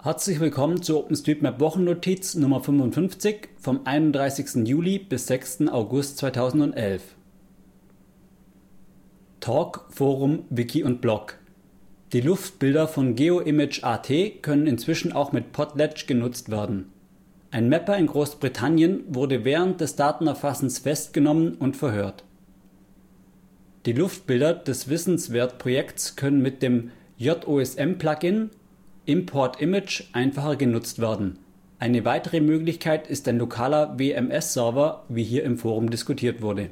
Herzlich willkommen zur OpenStreetMap Wochennotiz Nummer 55 vom 31. Juli bis 6. August 2011. Talk, Forum, Wiki und Blog. Die Luftbilder von GeoImage.at können inzwischen auch mit Potlatch genutzt werden. Ein Mapper in Großbritannien wurde während des Datenerfassens festgenommen und verhört. Die Luftbilder des Wissenswert-Projekts können mit dem JOSM-Plugin Import Image einfacher genutzt werden. Eine weitere Möglichkeit ist ein lokaler WMS-Server, wie hier im Forum diskutiert wurde.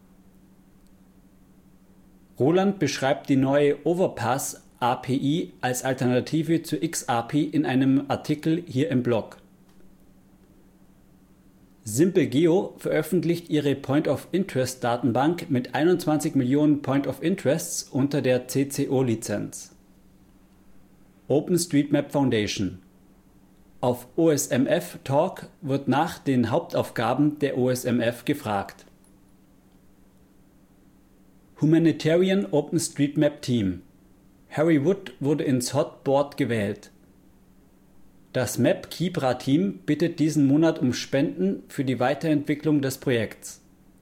Roland beschreibt die neue Overpass API als Alternative zur XAPI in einem Artikel hier im Blog. SimpleGeo veröffentlicht ihre Point-of-Interest-Datenbank mit 21 Millionen Point-of-Interests unter der CC-O-Lizenz. OpenStreetMap Foundation. Auf OSMF Talk wird nach den Hauptaufgaben der OSMF gefragt. Humanitarian OpenStreetMap Team. Harry Wood wurde ins Hot Board gewählt. Das Map-Kibra-Team bittet diesen Monat um Spenden für die Weiterentwicklung des Projekts.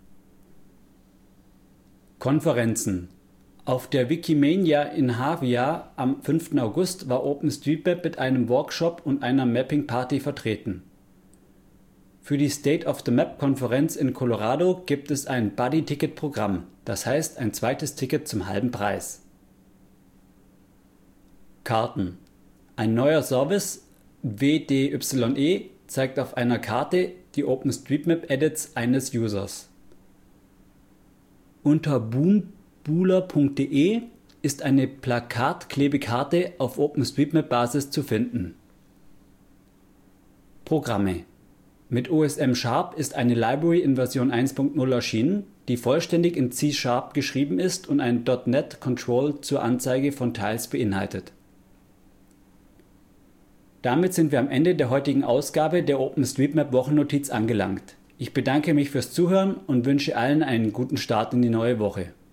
Konferenzen. Auf der Wikimania in Havia am 5. August war OpenStreetMap mit einem Workshop und einer Mapping-Party vertreten. Für die State of the Map-Konferenz in Colorado gibt es ein Buddy-Ticket-Programm, das heißt ein zweites Ticket zum halben Preis. Karten. Ein neuer Service, WDYE, zeigt auf einer Karte die OpenStreetMap-Edits eines Users. Unter boombuler.de ist eine Plakatklebekarte auf OpenStreetMap-Basis zu finden. Programme. Mit OSM Sharp ist eine Library in Version 1.0 erschienen, die vollständig in C# geschrieben ist und ein .NET Control zur Anzeige von Tiles beinhaltet. Damit sind wir am Ende der heutigen Ausgabe der OpenStreetMap Wochennotiz angelangt. Ich bedanke mich fürs Zuhören und wünsche allen einen guten Start in die neue Woche.